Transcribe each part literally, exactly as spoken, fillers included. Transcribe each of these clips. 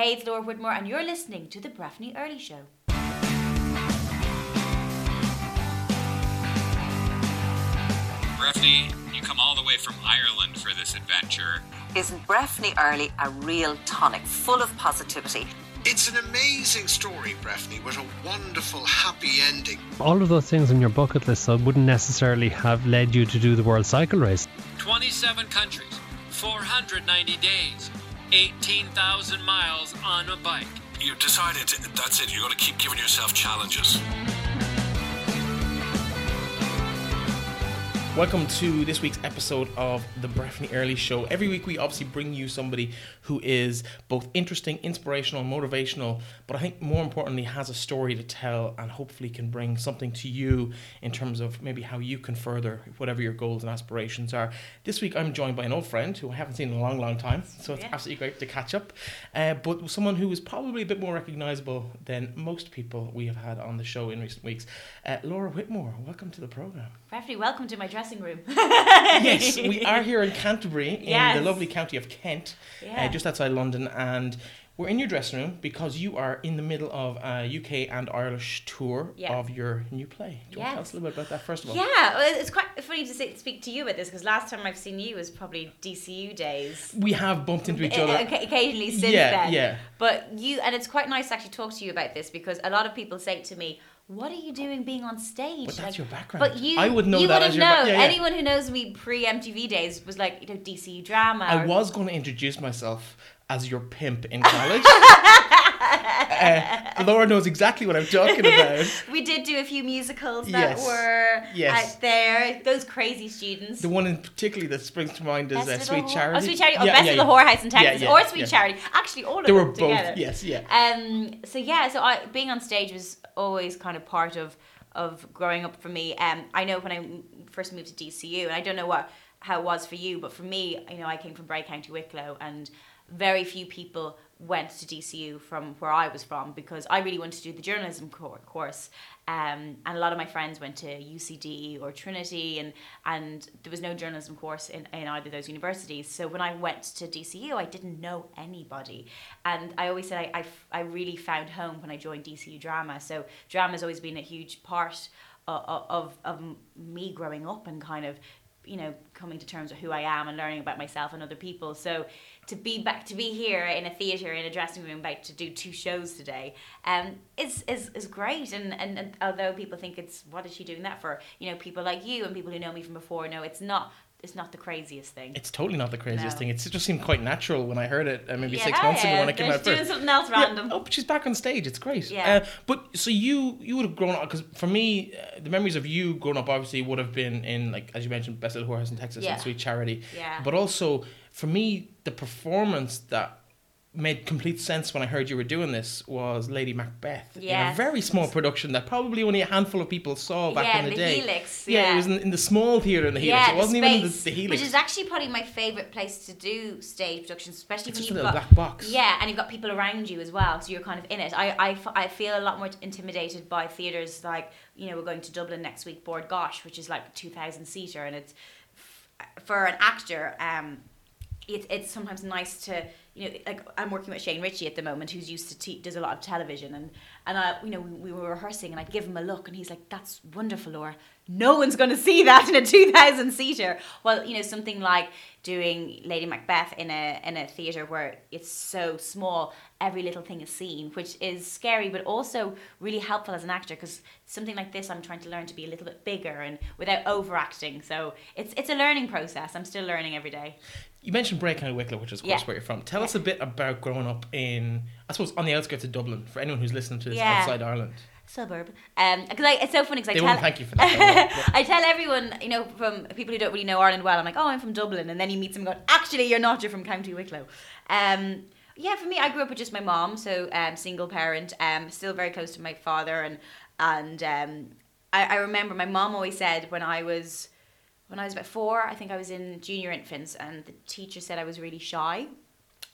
Hey, it's Laura Whitmore, and you're listening to The Breffni Early Show. Breffni, you come all the way from Ireland for this adventure. Isn't Breffni Early a real tonic, full of positivity? It's an amazing story, Breffni, with a wonderful, happy ending. All of those things on your bucket list so wouldn't necessarily have led you to do the World Cycle Race. twenty-seven countries, four hundred ninety days, eighteen thousand miles on a bike. You've decided that's it, you're going to keep giving yourself challenges. Welcome to this week's episode of the Breffni Early Show. Every week we obviously bring you somebody who is both interesting, inspirational, motivational, but I think more importantly has a story to tell and hopefully can bring something to you in terms of maybe how you can further whatever your goals and aspirations are. This week I'm joined by an old friend who I haven't seen in a long, long time, so it's yeah. absolutely great to catch up. Uh, but someone who is probably a bit more recognisable than most people we have had on the show in recent weeks. Uh, Laura Whitmore, welcome to the programme. Breffni, welcome to my dressing room. Yes, we are here in Canterbury, yes. in the lovely county of Kent, yeah. uh, just outside London, and we're in your dressing room because you are in the middle of a U K and Irish tour yeah. of your new play. Do you yes. want to tell us a little bit about that first of all? Yeah, well, it's quite funny to say, speak to you about this because last time I've seen you was probably D C U days. We have bumped into each other. Occasionally since yeah, then. Yeah, But you, and it's quite nice to actually talk to you about this because a lot of people say to me, what are you doing being on stage? But that's like, your background. But you, I would know you that as your background. Yeah, yeah, yeah. Anyone who knows me pre-M T V days was like, you know, D C U drama. I or... was going to introduce myself as your pimp in college. uh, Laura knows exactly what I'm talking about. We did do a few musicals that yes. were yes. out there. Those crazy students. The one in particularly that springs to mind is uh, Sweet Charity. Oh, Sweet Charity. Oh, yeah, Best yeah, of the yeah. Whorehouse in Texas. Yeah, yeah, or Sweet yeah. Charity. Actually, all of they them were both. together. Yes, yeah. Um. So yeah. So I being on stage was always kind of part of of growing up for me. Um. I know when I first moved to D C U, and I don't know what how it was for you, but for me, you know, I came from Bray, County Wicklow, and very few people went to D C U from where I was from because I really wanted to do the journalism course, um, and a lot of my friends went to U C D or Trinity, and and there was no journalism course in, in either of those universities. So when I went to D C U, I didn't know anybody, and I always said I, I, I really found home when I joined D C U Drama. So drama has always been a huge part of, of, of me growing up and kind of, you know, coming to terms with who I am and learning about myself and other people. So to be back, to be here in a theatre, in a dressing room, about to do two shows today, um, is is is great. And, and and although people think it's, what is she doing that for? You know, people like you and people who know me from before know it's not. It's not the craziest thing. It's totally not the craziest no. thing. It's, it just seemed quite natural when I heard it uh, maybe yeah, six months yeah. ago when I came She's out doing first. something else random. Yeah. Oh, but she's back on stage. It's great. Yeah. Uh, but so you you would have grown up, because for me, uh, the memories of you growing up obviously would have been in, like, as you mentioned, Best of the Whorehouse in Texas Yeah. and Sweet Charity. Yeah. But also, for me, the performance that made complete sense when I heard you were doing this was Lady Macbeth. Yes. In a very small production that probably only a handful of people saw back yeah, in the, the day. Helix. Yeah, Yeah, it was in, in the small theatre in the Helix. Yeah, It wasn't the even in the, space, the Helix. which is actually probably my favourite place to do stage productions, especially It's when just a you've little got black box. Yeah, and you've got people around you as well, so you're kind of in it. I, I, f- I feel a lot more intimidated by theatres like, you know, we're going to Dublin next week, Bord Gosh, which is like a two thousand seater, and it's f- for an actor. Um, it's it's sometimes nice to, you know, like I'm working with Shane Ritchie at the moment, who's used to te- does a lot of television, and and I, you know, we, we were rehearsing, and I'd give him a look, and he's like, "That's wonderful, Laura. No one's going to see that in a two thousand seater." Well, you know, something like doing Lady Macbeth in a in a theatre where it's so small, every little thing is seen, which is scary, but also really helpful as an actor, because something like this, I'm trying to learn to be a little bit bigger and without overacting. So it's it's a learning process. I'm still learning every day. You mentioned Bray, County Wicklow, which is of course Yeah. where you're from. Tell Yeah. us a bit about growing up in, I suppose, on the outskirts of Dublin, for anyone who's listening to this Yeah. outside Ireland. Suburb. Um, because I, it's so funny because I They tell won't thank you for that. I tell everyone, you know, from people who don't really know Ireland well, I'm like, oh, I'm from Dublin, and then you meet someone going, actually, you're not. You're from County Wicklow. Um, yeah, for me, I grew up with just my mom, so um, single parent, um, still very close to my father, and and um, I, I remember my mom always said when I was when I was about four, I think I was in junior infants, and the teacher said I was really shy.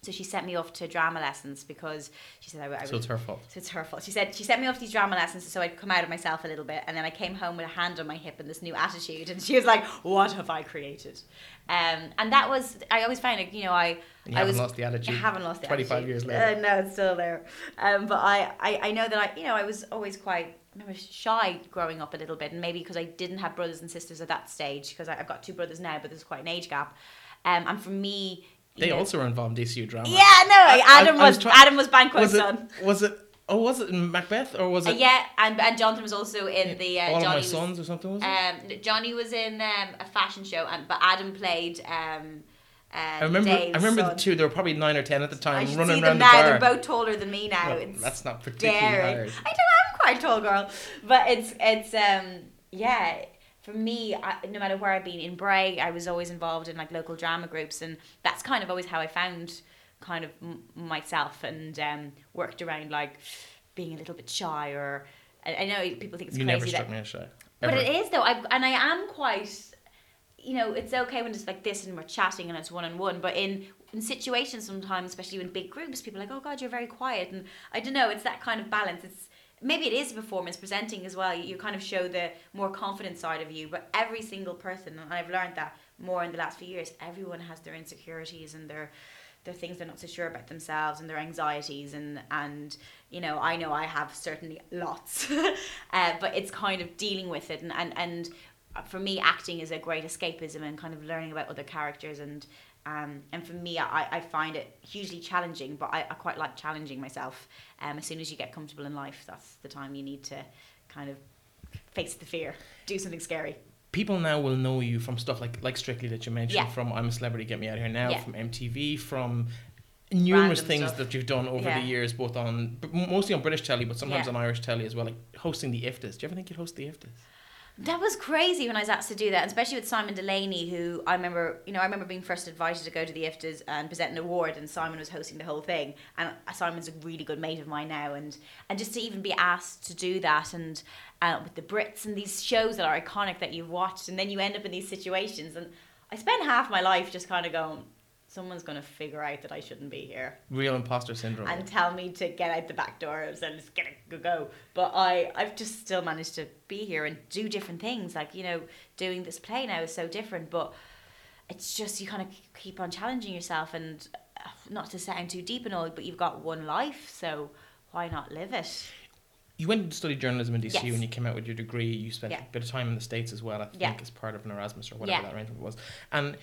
So she sent me off to drama lessons because she said I, I So was, it's her fault. So it's her fault. She said she sent me off to these drama lessons so I'd come out of myself a little bit, and then I came home with a hand on my hip and this new attitude, and she was like, "What have I created?" Um, and that was I always found it. You know, I And you I haven't was lost the attitude. I haven't lost the twenty-five attitude. years later. Uh, no, it's still there. Um, but I, I I know that I you know I was always quite. I remember shy growing up a little bit, and maybe because I didn't have brothers and sisters at that stage, because I've got two brothers now, but there's quite an age gap. Um, and for me, you They know, also were involved in D C U drama. yeah, no, Adam I- I was, was try- Adam was Banquo's Was it? son. Was it? Oh, was it in Macbeth or was Uh, it? yeah, and and Jonathan was also in the uh, All of Johnny My was, Sons or something was it? Um, Johnny was in um, a fashion show, and but Adam played. Um, uh, I remember. Dave's I remember son. the two. They were probably nine or ten at the I time, should running see around them the now. bar. They're both taller than me now. Well, it's that's not particularly scary. hard. I don't. I'm quite a tall girl, but it's it's um yeah. For me, I, no matter where I've been in Bray, I was always involved in like local drama groups, and that's kind of always how I found kind of m- myself, and um, worked around like being a little bit shy, or I, I know people think it's You crazy never struck that, me as shy. but Ever. it is though. I and I am quite. You know, it's okay when it's like this and we're chatting and it's one on one, but in in situations sometimes, especially in big groups, people are like, "Oh God, you're very quiet," and I don't know. It's that kind of balance. It's maybe it is a performance presenting as well. You kind of show the more confident side of you, but every single person, and I've learned that more in the last few years, everyone has their insecurities and their their things they're not so sure about themselves and their anxieties, and and you know, I know I have certainly lots, uh, but it's kind of dealing with it, and and and for me, acting is a great escapism and kind of learning about other characters, and um, and for me, I, I find it hugely challenging, but I, I quite like challenging myself. Um, as soon as you get comfortable in life, that's the time you need to kind of face the fear, do something scary. People now will know you from stuff like like Strictly that you mentioned, Yeah. from I'm a Celebrity, Get Me Out of Here Now, Yeah. from M T V, from numerous Random things stuff. that you've done over Yeah. the years, both on but mostly on British telly, but sometimes Yeah. on Irish telly as well, like hosting the I F T A s. Do you ever think you'd host the I F T A s? That was crazy when I was asked to do that, and especially with Simon Delaney, who I remember, you know, I remember being first invited to go to the I F T As and present an award, and Simon was hosting the whole thing. And Simon's a really good mate of mine now, and and just to even be asked to do that, and uh, with the Brits and these shows that are iconic that you've watched, and then you end up in these situations, and I spent half my life just kind of going, someone's going to figure out that I shouldn't be here Real imposter syndrome. and tell me to get out the back door and just get it, go, go. But I, I've just still managed to be here and do different things. Like, you know, doing this play now is so different, but it's just, you kind of keep on challenging yourself, and uh, not to sound too deep and all, but you've got one life, so why not live it? You went to study journalism in D C U Yes. and you came out with your degree. You spent Yeah. a bit of time in the States as well, I think, Yeah. as part of an Erasmus or whatever Yeah. that arrangement was. And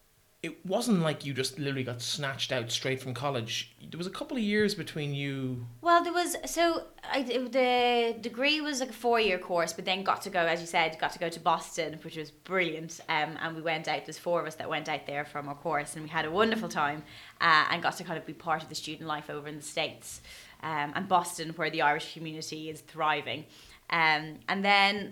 it wasn't like you just literally got snatched out straight from college. There was a couple of years between you. Well, there was, so I, the degree was like a four-year course, but then got to go, as you said, got to go to Boston, which was brilliant. Um, and we went out, there's four of us that went out there from our course, and we had a wonderful time, uh, and got to kind of be part of the student life over in the States. Um, and Boston, where the Irish community is thriving. Um, and then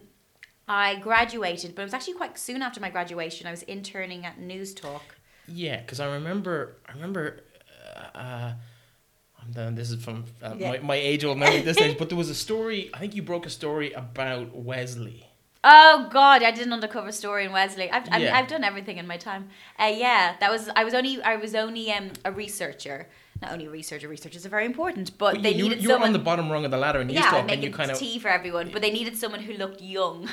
I graduated, but it was actually quite soon after my graduation. I was interning at News Talk. Yeah, because I remember, I remember, uh, uh, I'm done, this is from uh, Yeah. my, my age-old memory at this stage, but there was a story, I think you broke a story about Wesley. Oh God, I did an undercover story in Wesley. I've I mean, Yeah. I've done everything in my time. Uh, yeah, that was I was only I was only um, a researcher. Not only a researcher, researchers are very important, but But they you, you, needed you were someone. on the bottom rung of the ladder and you yeah, talk and making you kind of, tea for everyone, but they needed someone who looked young.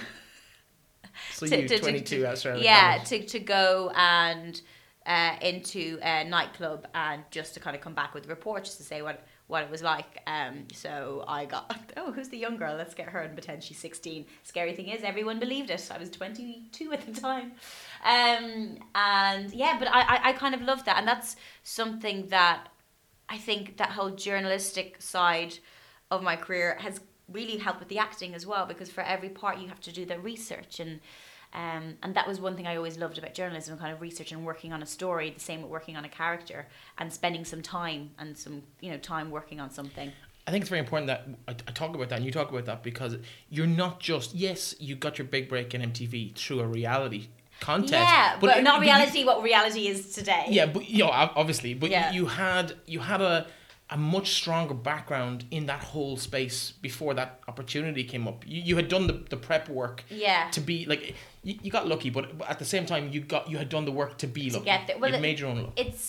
so to- you to- to- twenty-two to- outside of yeah, college. to to go and uh, into a nightclub and just to kind of come back with reports just to say what what it was like. Um, so I got, oh, who's the young girl? Let's get her and pretend she's sixteen. Scary thing is, everyone believed it. I was twenty-two at the time. Um, and yeah, but I, I, I kind of love that. And that's something that I think that whole journalistic side of my career has really helped with the acting as well, because for every part you have to do the research, and um, and that was one thing I always loved about journalism, kind of research and working on a story, the same with working on a character and spending some time and some, you know, time working on something. I think it's very important that I, I talk about that and you talk about that, because you're not just, yes, you got your big break in M T V through a reality contest. Yeah, but, it- not you- reality, what reality is today. yeah, but you know, ob- obviously, but Yeah. you, you had you had a a much stronger background in that whole space before that opportunity came up. You, you had done the, the prep work Yeah. to be like you, you got lucky, but, but at the same time you got you had done the work to be To lucky. get there. Well, you it- made your own luck. It's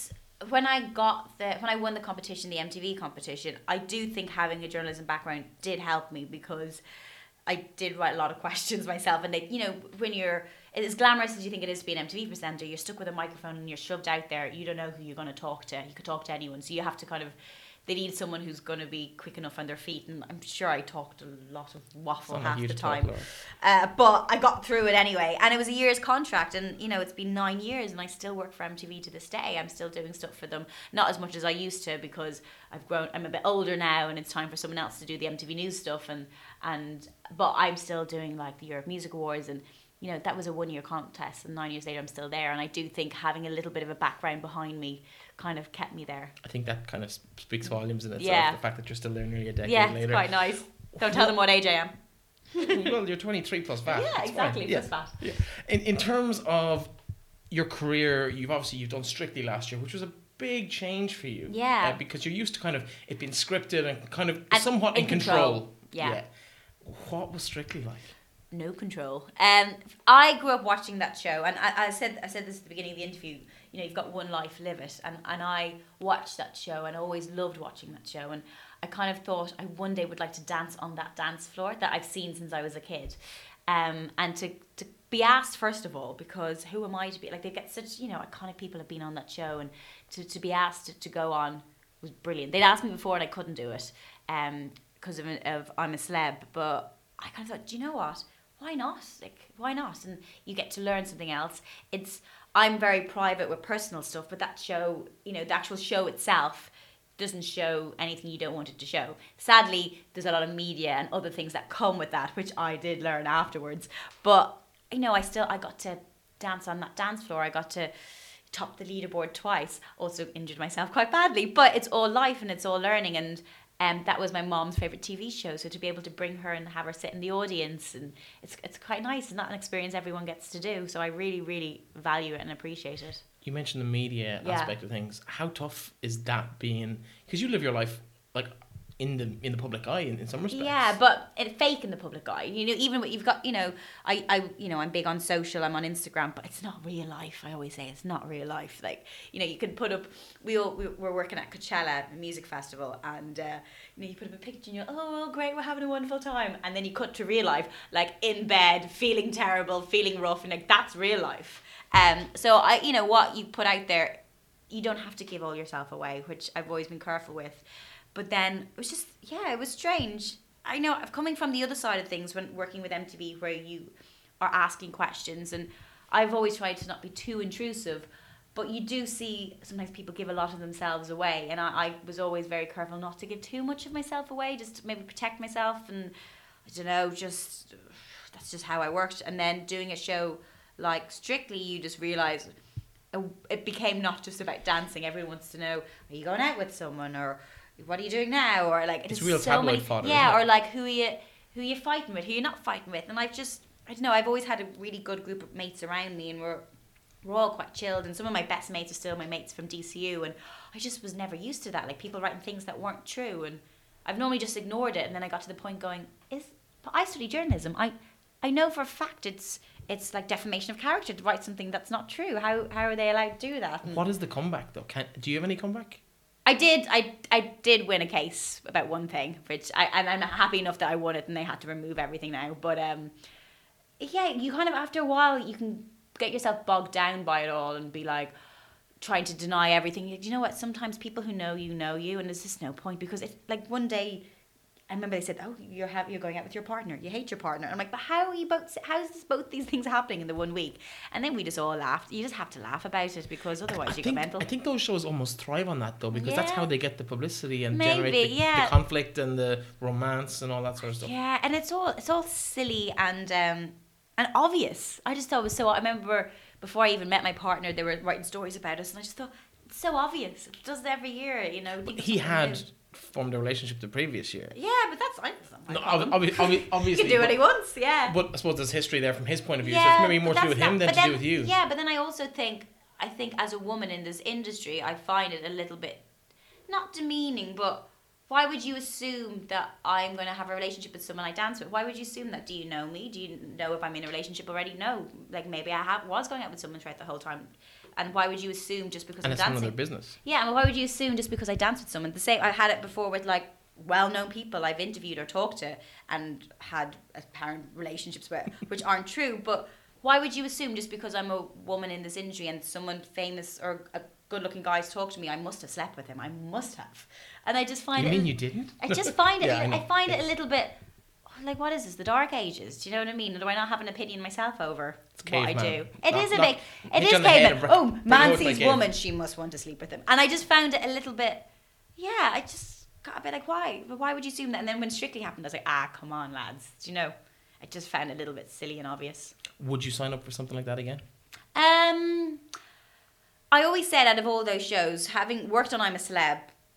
when I got the when I won the competition, the M T V competition, I do think having a journalism background did help me, because I did write a lot of questions myself, and they, you know, when you're as glamorous as you think it is to be an M T V presenter, you're stuck with a microphone and you're shoved out there. You don't know who you're going to talk to. You could talk to anyone, so you have to kind of. They need someone who's going to be quick enough on their feet, and I'm sure I talked a lot of waffle Sound half like you the to talk, time. Laura. Uh, but I got through it anyway, and it was a year's contract, and you know it's been nine years, and I still work for M T V to this day. I'm still doing stuff for them, not as much as I used to, because I've grown. I'm a bit older now, and it's time for someone else to do the M T V News stuff, and and but I'm still doing like the Europe Music Awards, and you know that was a one year contest, and nine years later I'm still there, and I do think having a little bit of a background behind me kind of kept me there. I think that kind of speaks volumes in itself. Yeah. The fact that you're still there nearly a decade Yeah, later. it's quite nice. Don't tell them what age I am. Well, you're twenty-three plus V A T. Yeah, It's exactly, fine. plus V A T. Yeah. In in terms of your career, you've obviously you've done Strictly last year, which was a big change for you. Yeah. Uh, because you're used to kind of it being scripted and kind of And somewhat in in control. control. Yeah. What was Strictly like? No control. Um, I grew up watching that show, and I, I said I said this at the beginning of the interview. You know, you've got one life, live it. And and I watched that show, and I always loved watching that show. And I kind of thought I one day would like to dance on that dance floor that I've seen since I was a kid. Um, and to to be asked first of all, because who am I to be like? They get such, you know, iconic people have been on that show, and to to be asked to, to go on was brilliant. They'd asked me before, and I couldn't do it, um, because of of I'm a celeb. But I kind of thought, do you know what? Why not? Like, why not? And you get to learn something else. It's I'm very private with personal stuff, but that show, you know, the actual show itself doesn't show anything you don't want it to show. Sadly, there's a lot of media and other things that come with that, which I did learn afterwards. But you know, I still I got to dance on that dance floor. I got to top the leaderboard twice. Also injured myself quite badly, but it's all life and it's all learning. And Um, that was my mom's favourite T V show, so to be able to bring her and have her sit in the audience, and it's it's quite nice. It's not an experience everyone gets to do, so I really, really value it and appreciate it. You mentioned the media Yeah. aspect of things. How tough is that being? Because you live your life like in the in the public eye in, in some respects. Yeah, but it fake in the public eye. You know, even what you've got, you know, I, I, you know, I'm big on social. I'm on Instagram, but it's not real life. I always say it's not real life. Like, you know, you can put up. We all we were working at Coachella a music festival, and uh, you know, you put up a picture, and you're, oh, well, great, we're having a wonderful time, and then you cut to real life, like in bed, feeling terrible, feeling rough, and like that's real life. Um, so I, you know, what you put out there, you don't have to give all yourself away, which I've always been careful with. But then it was just, yeah, it was strange. I know, coming from the other side of things when working with M T V, where you are asking questions, and I've always tried to not be too intrusive, but you do see sometimes people give a lot of themselves away, and I, I was always very careful not to give too much of myself away, just to maybe protect myself, and I don't know, just, that's just how I worked. And then doing a show like Strictly, you just realise it became not just about dancing. Everyone wants to know, are you going out with someone, or what are you doing now, or like It's there's real so tabloid many, fodder, yeah, isn't it? or like who are you who are you fighting with, who you're not fighting with. And I've just I don't know, I've always had a really good group of mates around me, and we're we're all quite chilled, and some of my best mates are still my mates from D C U, and I just was never used to that, like people writing things that weren't true, and I've normally just ignored it. And then I got to the point going, is but I study journalism, I I know for a fact it's it's like defamation of character to write something that's not true. How how are they allowed to do that? And What is the comeback though? Can do you have any comeback? I did. I I did win a case about one thing, which I and I'm happy enough that I won it, and they had to remove everything now. But um, yeah, you kind of after a while you can get yourself bogged down by it all and be like trying to deny everything. You know what? Sometimes people who know you know you, and there's just no point, because it's like one day. I remember they said, "Oh, you're ha- you're going out with your partner. You hate your partner." I'm like, "But how are you both? How is this both these things happening in the one week?" And then we just all laughed. You just have to laugh about it, because otherwise I you think, go mental. I think those shows almost thrive on that though, because that's Yeah. how they get the publicity and Maybe, generate the, yeah. the conflict and the romance and all that sort of stuff. Yeah, and it's all it's all silly and um and obvious. I just thought it was so. I remember before I even met my partner, they were writing stories about us, and I just thought it's so obvious. It does it every year, you know. think He it's had something formed a relationship the previous year. new. Yeah, but that's I, that's not my No, problem. obvi- obvi- obvi- He obviously. can do what but, he wants. Yeah. but I suppose there's history there from his point of view, so Yeah, it's maybe more but to do with that's him not- than but to then, do with you. Yeah, but then I also think I think as a woman in this industry, I find it a little bit not demeaning, but why would you assume that I'm going to have a relationship with someone I dance with? Why would you assume that? Do you know me? Do you know if I'm in a relationship already? No. Like maybe I have, was going out with someone throughout the whole time. and why would you assume just because And I'm it's none dancing? of their business. Yeah, and why would you assume just because I dance with someone? The same, I had it before with like well-known people I've interviewed or talked to and had apparent relationships with, which aren't true. But why would you assume just because I'm a woman in this industry and someone famous or a good-looking guy's talked to me, I must have slept with him? I must have. And I just find You it. mean you didn't? I just find it. Yeah, I I, know. find it Yes. a little bit. Like, what is this? The Dark Ages? Do you know what I mean? Do I not have an opinion myself over what I caveman. do? It Knock- is a knock- big. It hit is you on the head caveman. and br- Oh, bring man it out sees like woman, she must want to sleep with him. And I just found it a little bit. Yeah, I just got a bit like, why? But why would you assume that? And then when Strictly happened, I was like, ah, come on, lads. Do you know? I just found it a little bit silly and obvious. Would you sign up for something like that again? Um, I always said out of all those shows, having worked on I'm a Celeb,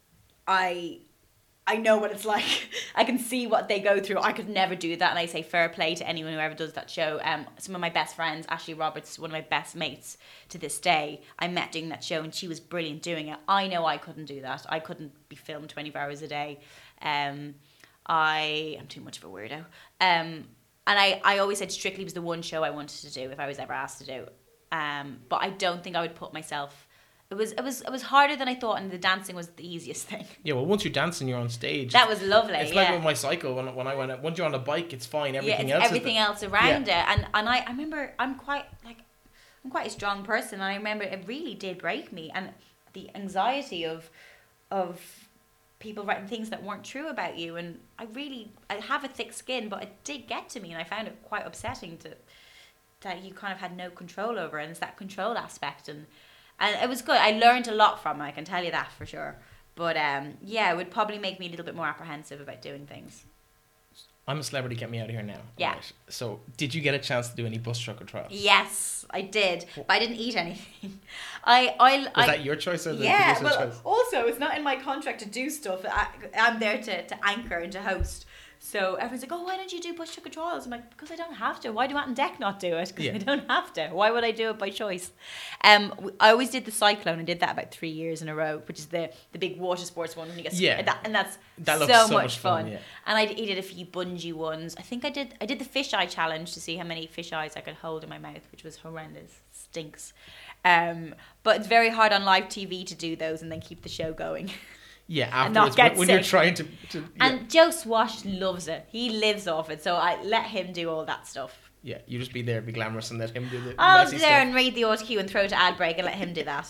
I I know what it's like. I can see what they go through. I could never do that, and I say fair play to anyone who ever does that show. Um, some of my best friends, Ashley Roberts, one of my best mates to this day, I met doing that show, and she was brilliant doing it. I know I couldn't do that. I couldn't be filmed twenty-four hours a day. Um, I am too much of a weirdo. Um, and I, I always said Strictly was the one show I wanted to do if I was ever asked to do. Um, but I don't think I would put myself. It was it was it was harder than I thought, and the dancing was the easiest thing. Yeah, well, once you're dancing, you're on stage. That was lovely. It's yeah. like with my cycle when, when I went. Once you're on a bike, it's fine. Everything yeah, it's else. everything is else around Yeah. it, and and I, I remember I'm quite like I'm quite a strong person, and I remember it really did break me, and the anxiety of of people writing things that weren't true about you, and I really I have a thick skin, but it did get to me, and I found it quite upsetting to that you kind of had no control over, and it's that control aspect, and and it was good. I learned a lot from it, I can tell you that for sure. But um, yeah, it would probably make me a little bit more apprehensive about doing things. I'm a Celebrity. Get me out of here now. Yeah. Right. So, did you get a chance to do any bus trucker trials? Yes, I did, but I didn't eat anything. I, I, Was I that your choice or the yeah. producer's Well, choice? also it's not in my contract to do stuff. I, I'm there to, to anchor and to host. So everyone's like, oh, why don't you do Bush Tucker Trials? I'm like, because I don't have to. Why do Matt and Deck not do it? Because Yeah. I don't have to. Why would I do it by choice? Um, w- I always did the Cyclone. I did that about three years in a row, which is the, the big water sports one. When you get Yeah. and, that, and that's That so, looks so much, much fun. fun, yeah. And I d- did a few bungee ones. I think I did I did the fish eye challenge to see how many fish eyes I could hold in my mouth, which was horrendous. Stinks. Um, but it's very hard on live T V to do those and then keep the show going. Yeah, and not afterwards, get when, when you're sick. trying to. to yeah. And Joe Swash loves it. He lives off it. So I let him do all that stuff. yeah, you just be there, be glamorous, and let him do the I'll messy be there stuff. and read the auto cue and throw to ad break and let him do that.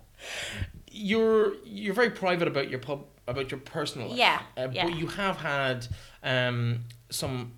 You're you're very private about your pub about your personal life. Yeah, Uh, yeah. But you have had um some.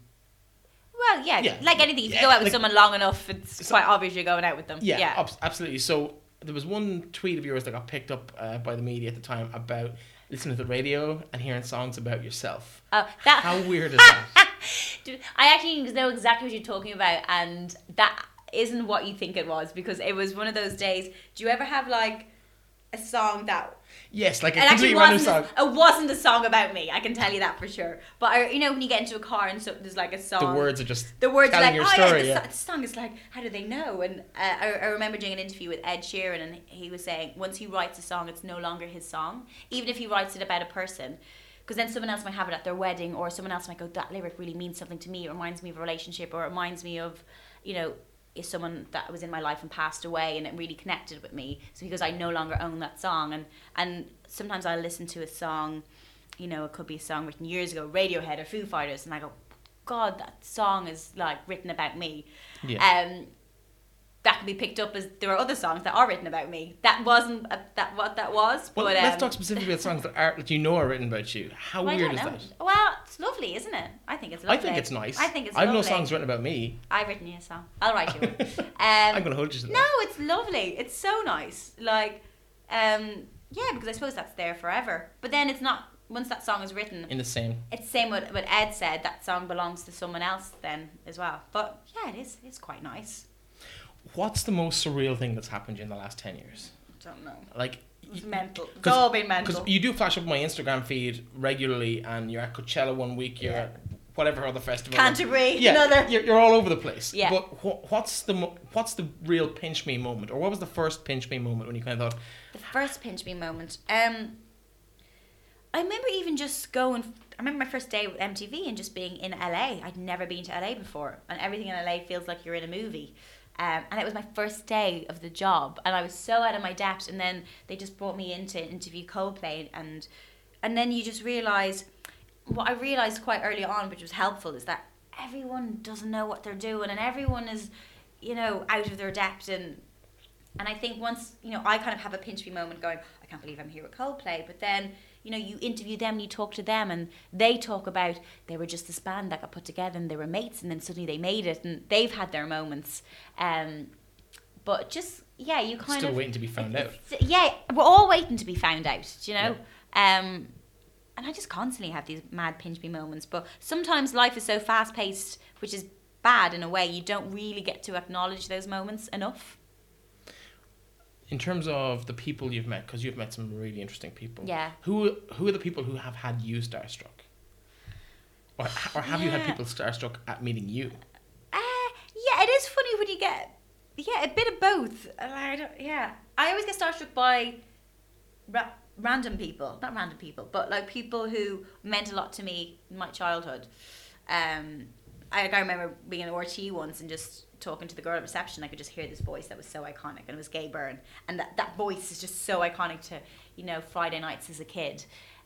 Well, yeah, Yeah. like anything. If Yeah, you go out with like- someone long enough, it's So- quite obvious you're going out with them. Yeah, Yeah. abs- absolutely. So there was one tweet of yours that got picked up uh, by the media at the time about listening to the radio and hearing songs about yourself. Oh, that. How weird is that? Dude, I actually know exactly what you're talking about, and that isn't what you think it was, because it was one of those days. Do you ever have like a song that Yes, like a it actually completely random wasn't song. a, it wasn't a song about me? I can tell you that for sure. But I, you know, when you get into a car and so there's like a The song, words are just the words are telling like, your oh story. yeah, Yeah, the, so- the song is like, how do they know? And uh, I, I remember doing an interview with Ed Sheeran, and he was saying once he writes a song, it's no longer his song, even if he writes it about a person. Because then someone else might have it at their wedding, or someone else might go, that lyric really means something to me. It reminds me of a relationship, or it reminds me of, you know, is someone that was in my life and passed away, and it really connected with me. So because I no longer own that song, and and sometimes I listen to a song, you know, it could be a song written years ago, Radiohead or Foo Fighters, and I go, God, that song is like written about me. Yeah. Um, that can be picked up as there are other songs that are written about me. That wasn't a, that what that was. Well, but let's um, talk specifically about songs that are that you know are written about you. How well, I weird don't is know. that? Well, it's lovely, isn't it? I think it's I lovely. think it's nice. I think it's I've no lovely. songs written about me. I've written you a song. I'll write you one. Um, I'm going to hold you to that. No, it's lovely. It's so nice. Like, um, yeah, because I suppose that's there forever. But then it's not. Once that song is written, In the same. it's the same what what Ed said. That song belongs to someone else then as well. But yeah, it is. It's quite nice. What's the most surreal thing that's happened to you in the last ten years? Don't know. Like, It's mental. It's 'cause- all been mental. Because you do flash up my Instagram feed regularly, and you're at Coachella one week, you're Yeah. at whatever other festival. Canterbury, Yeah, another. You're, you're all over the place. Yeah. But wh- what's the mo- what's the real pinch me moment, or what was the first pinch me moment when you kind of thought, The first pinch me moment. Um, I remember even just going. I remember my first day with M T V and just being in L A. I'd never been to L A before, and everything in L A feels like you're in a movie. Um, and it was my first day of the job, and I was so out of my depth. And then they just brought me in to interview Coldplay, and and then you just realise, what I realised quite early on, which was helpful, is that everyone doesn't know what they're doing, and everyone is, you know, out of their depth. And and I think once, you know, I kind of have a pinch me moment going, I can't believe I'm here with Coldplay. But then, you know, you interview them, you talk to them, and they talk about they were just this band that got put together and they were mates, and then suddenly they made it, and they've had their moments. Um, but just, yeah, you kind Still of... waiting to be found out. Yeah, we're all waiting to be found out, you know? Yeah. Um, and I just constantly have these mad pinch me moments. But sometimes life is so fast paced, which is bad in a way, you don't really get to acknowledge those moments enough. In terms of the people you've met, because you've met some really interesting people. Yeah. Who who are the people who have had you starstruck? Or, or have you had Yeah. people starstruck at meeting you? Uh, yeah, it is funny when you get, yeah, a bit of both. And I don't, yeah. I always get starstruck by ra- random people. Not random people, but like people who meant a lot to me in my childhood. Um, I, I remember being in R T E once and just talking to the girl at reception. I could just hear this voice that was so iconic, and it was Gay Byrne, and that, that voice is just so iconic to, you know, Friday nights as a kid.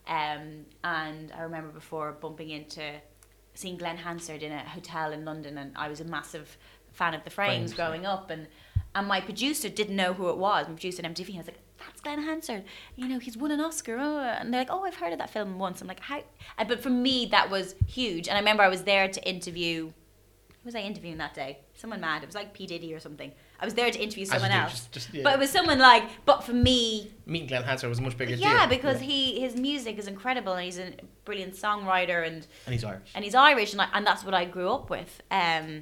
Um, and I remember before bumping into seeing Glenn Hansard in a hotel in London, and I was a massive fan of the Frames Frames, growing up, and and my producer didn't know who it was. My producer at M T V, and I was like, that's Glenn Hansard, you know, he's won an Oscar. Oh. And they're like, oh, I've heard of that film once. I'm like, how? And, but for me, that was huge. And I remember I was there to interview, who was I interviewing that day? Someone mad. It was like P. Diddy or something. I was there to interview someone do, else. just- just, yeah. But it was someone like, but for me, Meeting Glenn Hansard was a much bigger deal. yeah, because Yeah. he his music is incredible, and he's a brilliant songwriter, and And he's Irish. and he's Irish, and I, and that's what I grew up with. Um,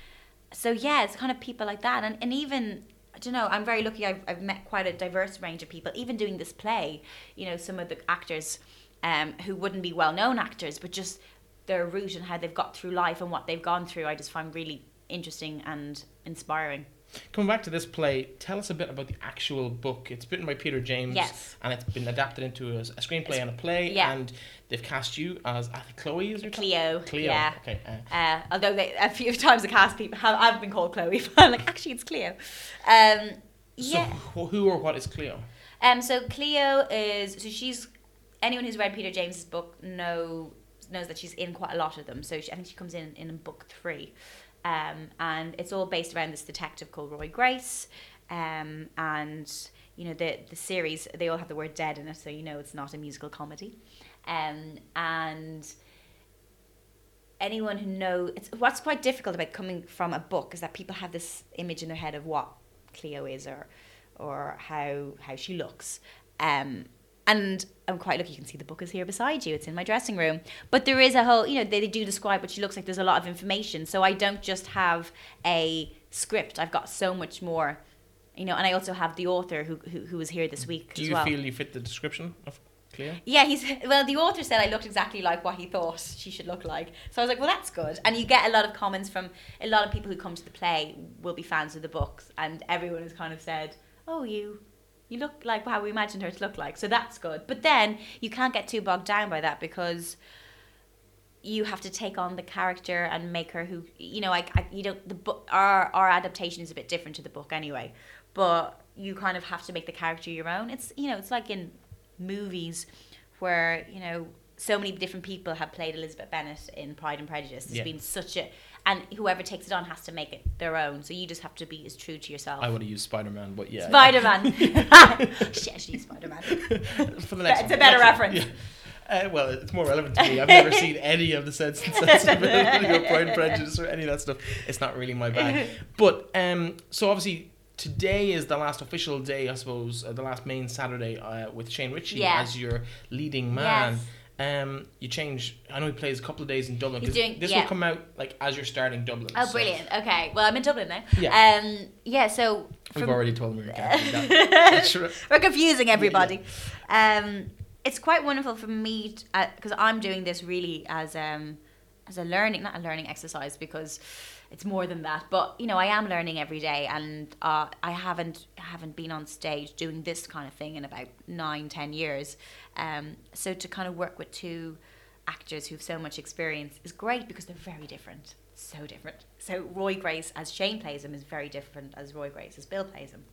so yeah, it's kind of people like that, and and even I don't know. I'm very lucky. I've I've met quite a diverse range of people. Even doing this play, you know, some of the actors, um, who wouldn't be well known actors, but just their route and how they've got through life and what they've gone through, I just find really interesting and inspiring. Coming back to this play, tell us a bit about the actual book. It's written by Peter James, Yes. and it's been adapted into a, a screenplay and a play, Yeah. and they've cast you as I think Chloe. Is your Cleo, Cleo. yeah. Okay. Uh, Uh, although they, a few times the cast people have I've been called Chloe, but I'm like, actually it's Cleo. Um, so yeah. who, who or what is Cleo? Um, so Cleo is so she's anyone who's read Peter James's book know knows that she's in quite a lot of them. So she, I think she comes in in book three, um, and it's all based around this detective called Roy Grace, um, and you know the the series they all have the word dead in it, so you know it's not a musical comedy, um, and anyone who knows it's what's quite difficult about coming from a book is that people have this image in their head of what Cleo is or or how how she looks, um, and I'm quite lucky you can see the book is here beside you. It's in my dressing room, but there is a whole, you know, they, they do describe what she looks like. There's a lot of information, so I don't just have a script. I've got so much more, you know, and I also have the author who who, who was here this week Do as you well. feel you fit the description of Cleo? Yeah, he's well. The author said I looked exactly like what he thought she should look like. So I was like, well, that's good. And you get a lot of comments from a lot of people who come to the play will be fans of the books, and everyone has kind of said, oh, you you look like how we imagined her to look like. So that's good. But then you can't get too bogged down by that, because you have to take on the character and make her who, you know, I, I you don't the book our our adaptation is a bit different to the book anyway, but you kind of have to make the character your own. It's, you know, it's like in movies where, you know, so many different people have played Elizabeth Bennet in Pride and Prejudice. It's Yeah. been such a, and whoever takes it on has to make it their own. So you just have to be as true to yourself. I would have used Spider-Man, but yeah. Spider-Man. She actually used Spider-Man. For the next It's one. a better Next one. reference. Yeah. Uh, well, it's more relevant to me. I've never seen any of the Sense and Sensibility or Pride and Prejudice or any of that stuff. It's not really my bag. But um, so obviously today is the last official day, I suppose, uh, the last main Saturday uh, with Shane Ritchie Yeah. as your leading man. Yes. Um, you change. I know he plays a couple of days in Dublin. He's 'cause doing- this yeah. will come out like as you're starting Dublin. Oh, so brilliant. Okay. Well, I'm in Dublin now. Yeah. Um, yeah, so... We've from- already told him we can't do that. Sure. We're confusing everybody. Um, it's quite wonderful for me because uh, I'm doing this really as um as a learning, not a learning exercise, because it's more than that. But you know, I am learning every day, and uh, I haven't haven't been on stage doing this kind of thing in about nine, ten years. Um, so to kind of work with two actors who have so much experience is great because they're very different. So different. So Roy Grace, as Shane plays him, is very different as Roy Grace, as Bill plays him.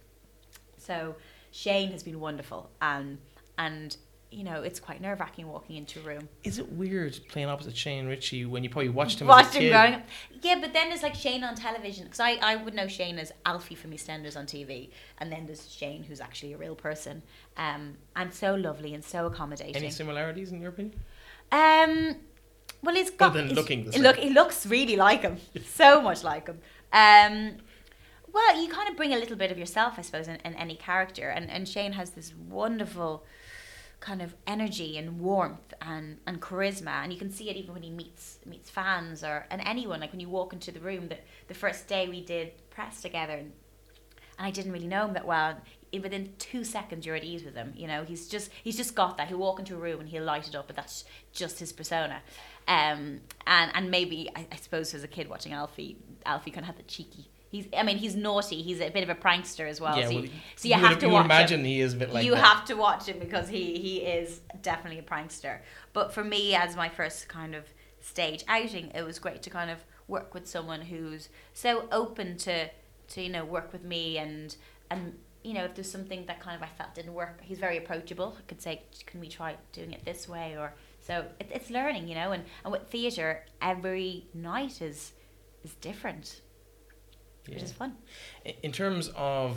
So Shane has been wonderful. Um, and, you know, it's quite nerve-wracking walking into a room. Is it weird playing opposite Shane Ritchie when you probably watched him Watched as a him kid? growing up. Yeah, but then there's like Shane on television. Because I, I would know Shane as Alfie from EastEnders on T V. And then there's Shane, who's actually a real person. Um, and so lovely and so accommodating. Any similarities in your opinion? Um, well, he's got... Other than he's- looking the he same. Look, he looks really like him. So much like him. Um, well, you kind of bring a little bit of yourself, I suppose, in, in any character. And, and Shane has this wonderful kind of energy and warmth and, and charisma, and you can see it even when he meets meets fans or and anyone. Like when you walk into the room, that the first day we did press together, and, and I didn't really know him that well. And within two seconds, you're at ease with him. You know, he's just he's just got that. He'll walk into a room and he'll light it up, but that's just his persona. Um, and and maybe I, I suppose as a kid watching Alfie, Alfie kind of had the cheeky. He's, I mean, he's naughty. He's a bit of a prankster as well. Yeah, so, you, well, so you you have would- to you would watch imagine him. he is a bit like You that. have to watch him because he he is definitely a prankster. But for me, as my first kind of stage outing, it was great to kind of work with someone who's so open to to you know work with me and and you know if there's something that kind of I felt didn't work, he's very approachable. I could say, can we try doing it this way? Or so it, it's learning, you know. And and with theatre, every night is is different. Yeah. Which is fun. In terms of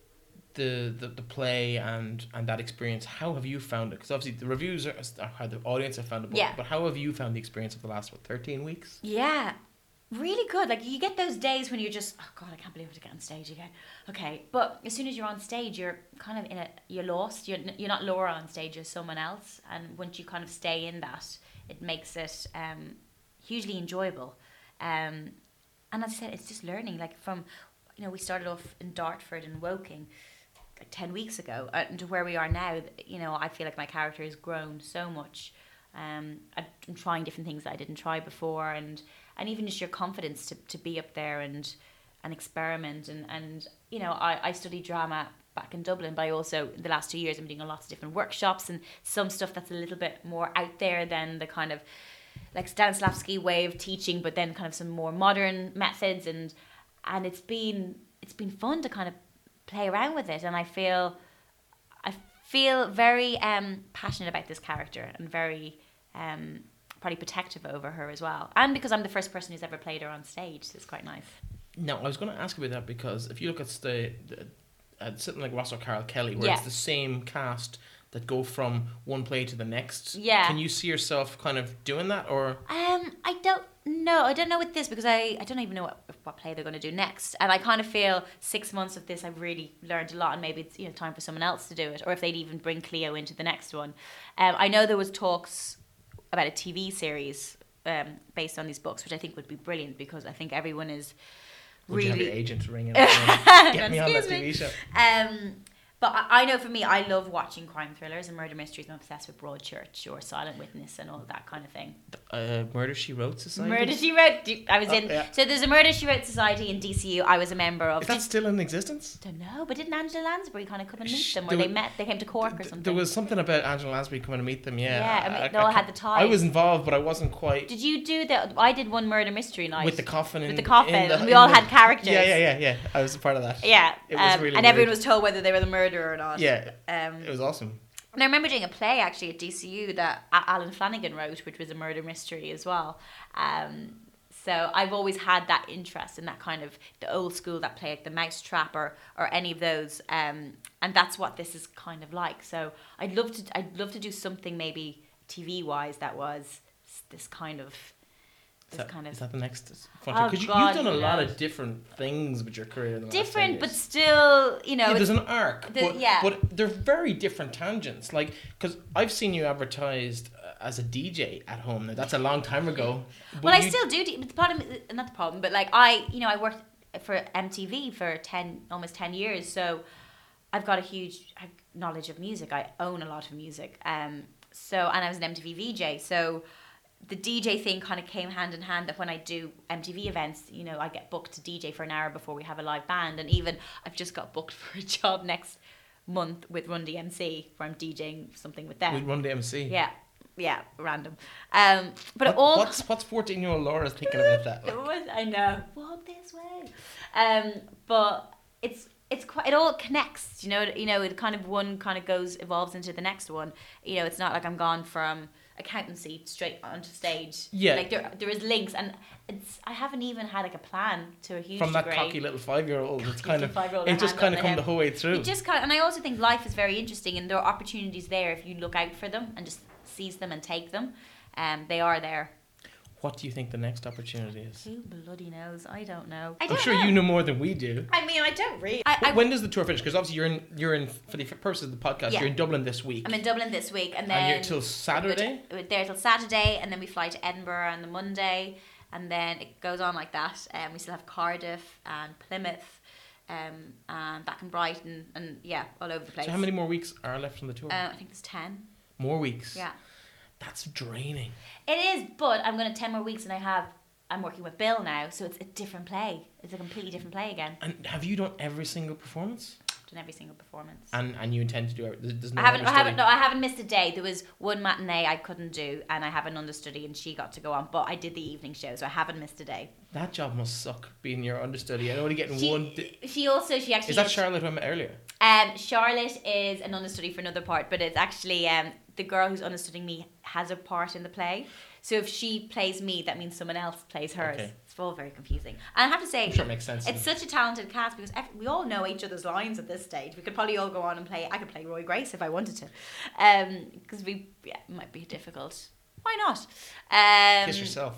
the, the the play and and that experience, how have you found it? Because obviously the reviews are, are how the audience have found it, but, Yeah. but how have you found the experience of the last what thirteen weeks? Yeah, really good. Like you get those days when you're just, oh God, I can't believe I have to get on stage again. Okay, but as soon as you're on stage, you're kind of in a, you're lost. You're you're not Laura on stage, you're someone else. And once you kind of stay in that, it makes it um, hugely enjoyable. Um, and as I said, it's just learning. Like from, you know, we started off in Dartford and Woking like ten weeks ago, uh, and to where we are now. You know, I feel like my character has grown so much. Um, I'm trying different things that I didn't try before, and and even just your confidence to, to be up there and and experiment and and you know I, I studied drama back in Dublin, but I also in the last two years I'm doing lots of different workshops and some stuff that's a little bit more out there than the kind of like Stanislavski way of teaching, but then kind of some more modern methods, and and it's been it's been fun to kind of play around with it, and I feel I feel very um passionate about this character and very um probably protective over her as well, and because I'm the first person who's ever played her on stage, so it's quite nice. Now, I was going to ask about that because if you look at the, the at something like Ross O'Carroll Kelly, where Yeah. it's the same cast that go from one play to the next. Yeah. Can you see yourself kind of doing that, or Um, I don't know. I don't know with this because I, I don't even know what, what play they're going to do next. And I kind of feel six months of this, I've really learned a lot, and maybe it's you know time for someone else to do it, or if they'd even bring Cleo into the next one. Um, I know there was talks about a T V series um, based on these books, which I think would be brilliant because I think everyone is would you have your really. agent ringing up and get me on that Excuse T V me. show? Um, but I, I know for me, I love watching crime thrillers and murder mysteries. I'm obsessed with Broadchurch or Silent Witness and all that kind of thing. Uh, Murder She Wrote Society? Murder She Wrote. I was Oh, in. yeah. So there's a Murder She Wrote Society in D C U. I was a member of. Is that still in existence? don't know, but didn't Angela Lansbury kind of come and meet Sh- them, or there they wa- met? They came to Cork or Th- something. There was something about Angela Lansbury coming to meet them, yeah. Yeah, I mean, they all had the I ties. was involved, but I wasn't quite Did you do the? I did one murder mystery night with the coffin. With in, the coffin, in the- and we in all the- had characters. Yeah, yeah, yeah, yeah. I was a part of that. Yeah, It was um, really and everyone weird. was told whether they were the murderer or not. Yeah, Um, it was awesome. And I remember doing a play actually at D C U that A- Alan Flanagan wrote, which was a murder mystery as well. Um, so I've always had that interest in that kind of the old school that play, like the Mousetrap or or any of those. Um, and that's what this is kind of like. So I'd love to I'd love to do something maybe T V wise that was this kind of Is this that, kind of is that the next Oh, frontier? Because you, God, you've done a who lot knows? of different things with your career in the last different, ten but years. still, you know, Yeah, there's it's, an arc, the- but, yeah. but they're very different tangents. Like, because I've seen you advertised uh, as a D J at home. Now, that's a long time ago. but well, I you- still do. d- But the problem, is- not the problem, but like I, you know, I worked for M T V for ten, almost ten years, so I've got a huge I have knowledge of music. I own a lot of music. Um, so and I was an M T V V J, so the D J thing kind of came hand in hand. That when I do M T V events, you know, I get booked to D J for an hour before we have a live band, and even I've just got booked for a job next month with Run D M C, where I'm DJing something with them. We'd run the M C. Yeah. yeah, random. Um, but What, it all what's what's fourteen year old Laura's thinking about that? It was, I know. Walk this way. Um, but it's it's quite. It all connects. You know. You know. It kind of one kind of goes evolves into the next one. You know. It's not like I'm gone from accountancy straight onto stage. Yeah. Like there there is links, and it's. I haven't even had like a plan to a huge From that degree. cocky little five year old, it's kind little of five-year-old it with just hand kind on of the come the hip. whole way through. It just kind of, and I also think life is very interesting, and there are opportunities there if you look out for them and just seize them and take them. Um, they are there. What do you think the next opportunity is? Who bloody knows? I don't know. I I'm don't sure know. you know more than we do. I mean, I don't really. I, I, When does the tour finish? Because obviously you're in, you're in for the purposes of the podcast. Yeah. You're in Dublin this week. I'm in Dublin this week, and then and you're till Saturday. We're there till Saturday, and then we fly to Edinburgh on the Monday, and then it goes on like that. And um, we still have Cardiff and Plymouth, um, and back in Brighton, and yeah, all over the place. So how many more weeks are left on the tour? Uh, I think there's ten. More weeks. Yeah, That's draining. it is. But I'm going to ten more weeks, and I have. I'm working with Bill now, so it's a different play. It's a completely different play again. And have you done every single performance? Done every single performance. And and you intend to do it? There's no I haven't, I understudy? haven't, no, I haven't missed a day. There was one matinee I couldn't do, and I have an understudy, and she got to go on. But I did the evening show, so I haven't missed a day. That job must suck, being your understudy and only getting She, one. Di- she also, she actually is that is- Charlotte who I met earlier? Um, Charlotte is an understudy for another part, but it's actually um the girl who's understudying me has a part in the play. So if she plays me, that means someone else plays hers. Okay. It's all very confusing. And I have to say, I'm sure it makes sense. it's such a talented cast because every, we all know each other's lines at this stage. We could probably all go on and play. I could play Roy Grace if I wanted to, um, because we yeah, it might be difficult. Why not? Um, Kiss yourself.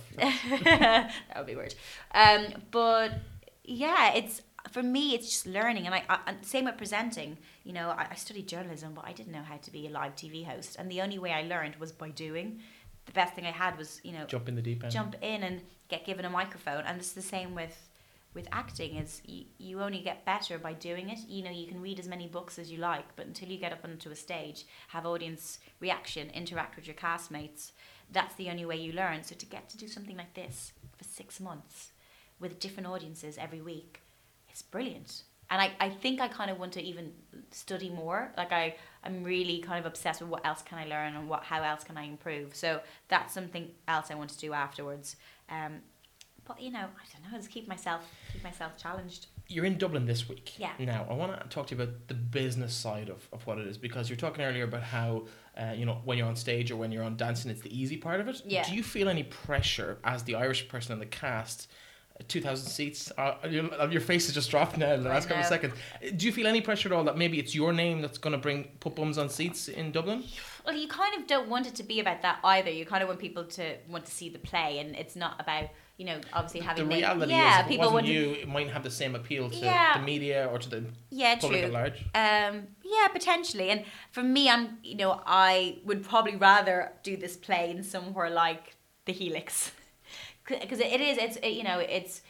that would be weird. Um, but yeah, it's for me. It's just learning, and I, I and same with presenting. You know, I, I studied journalism, but I didn't know how to be a live T V host, and the only way I learned was by doing. The best thing I had was, you know, Jump in the deep end. jump in and get given a microphone, and it's the same with with acting. Is you, you only get better by doing it. You know, you can read as many books as you like, but until you get up onto a stage, have audience reaction, interact with your castmates, that's the only way you learn. So to get to do something like this for six months with different audiences every week, it's brilliant. And I, I think I kind of want to even study more. Like I, I'm really kind of obsessed with what else can I learn and what how else can I improve. So that's something else I want to do afterwards. Um, but you know, I don't know, just keep myself keep myself challenged. You're in Dublin this week. Yeah. Now, I want to talk to you about the business side of, of what it is, because you were talking earlier about how, uh, you know, when you're on stage or when you're on dancing, it's the easy part of it. Yeah. Do you feel any pressure as the Irish person in the cast? two thousand seats. Uh, your, your face has just dropped now in the I last couple of know. seconds. Do you feel any pressure at all that maybe it's your name that's going to bring put bums on seats in Dublin? Well, you kind of don't want it to be about that either. You kind of want people to want to see the play, and it's not about, you know, obviously having The reality yeah, is, if it people wasn't want to, you, it mightn't have the same appeal to Yeah. the media or to the yeah, public true. at large. Um, yeah, potentially. And for me, I'm, you know, I would probably rather do this play in somewhere like the Helix, because it is. It's it, you know, it's